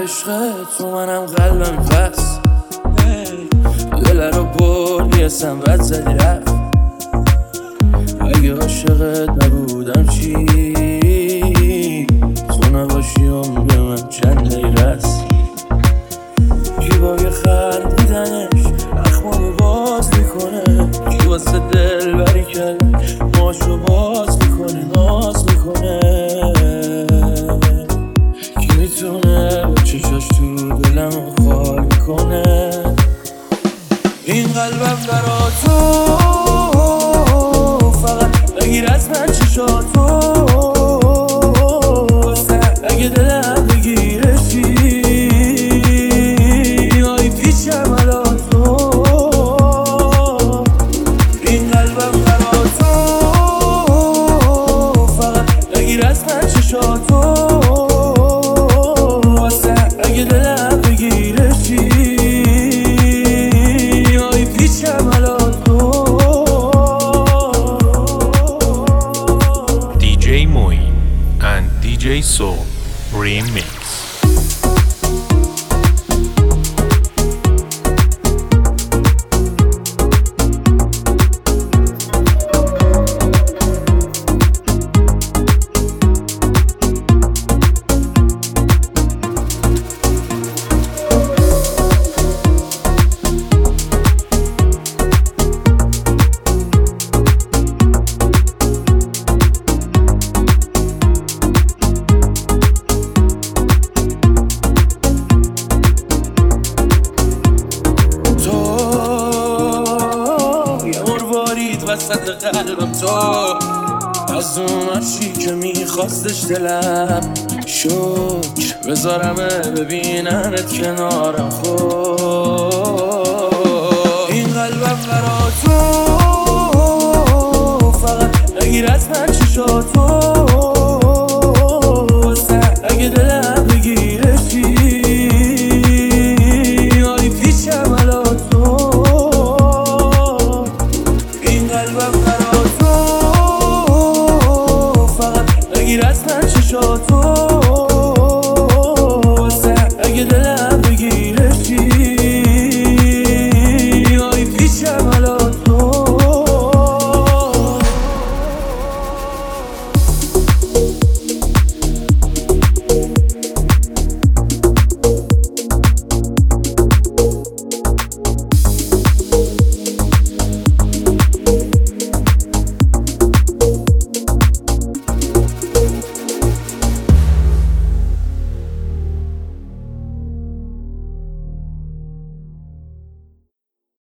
عشق تو منم قلبم پس دل رو بردی اسم بد زدی رفت. اگه عاشقت نبودم چی؟ تو نباشی عمر من چند دقیقه است. کی با یه خندیدنش اخمامو باز میکنه، کی واسه دل بری کرد ماشو باز میکنه، ناز میکنه. کی میتونه با چشاش تو دلمو خال کنه؟ این قلبم برا تو فقط بگیر از من چشاتو، اگه دلم بگیرشی آی پیچم علا تو. این قلبم برا تو فقط بگیر از من چشاتو، اگه دلم بگیرشی آی پیچم علا تو. DJ Moin and DJ Soul Remix. وسط قلبم تو از اون عشقی که میخواستش دلم، شکر بذارمه ببیننت کنارم. خود این قلبم برا تو فقط بگیر از من چشاتو، اگه دلم بگیرشی آی پیچم علا تو. قلبم برا تو فقط بگیر از من چشاتو،